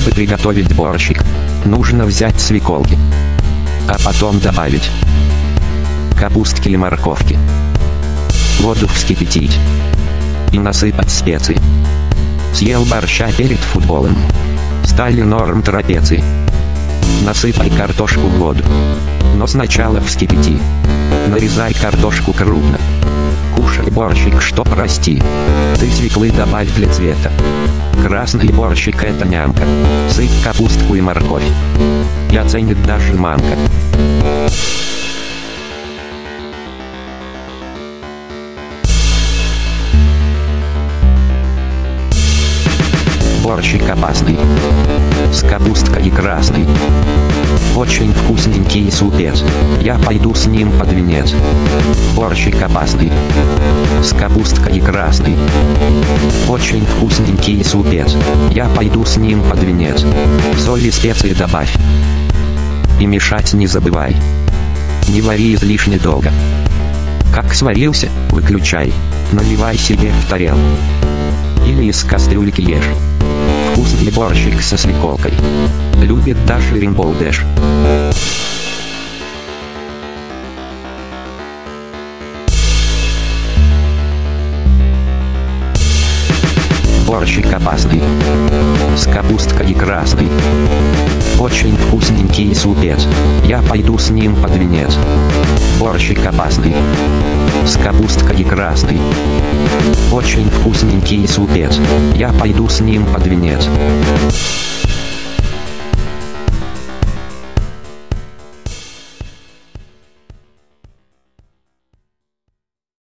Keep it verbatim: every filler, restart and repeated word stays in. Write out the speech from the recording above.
Чтобы приготовить борщик, нужно взять свеколки, а потом добавить капустки или морковки, воду вскипятить и насыпать специи. Съел борща перед футболом, стали норм трапеции. Насыпай картошку в воду, но сначала вскипяти. Нарезай картошку крупно, кушай борщик, что прости. Ты свеклы добавь для цвета. Красный борщик — это нямка. Сыпь капустку и морковь, и оценит даже мамка. Борщик опасный, с капусткой красной. Очень вкусненький супец, я пойду с ним под венец. Борщик опасный, с капусткой красной. Очень вкусненький супец, я пойду с ним под венец. Соль и специи добавь, и мешать не забывай. Не вари излишне долго. Как сварился, выключай, наливай себе в тарелку или из кастрюльки ешь. Вкусный борщик со свеколкой любит даже Rainbow Dash. Борщик опасный, с капусткой красной. Очень вкусненький супец, я пойду с ним под венец. Борщик опасный, с капусткой красной. Очень вкусненький супец, я пойду с ним под венец.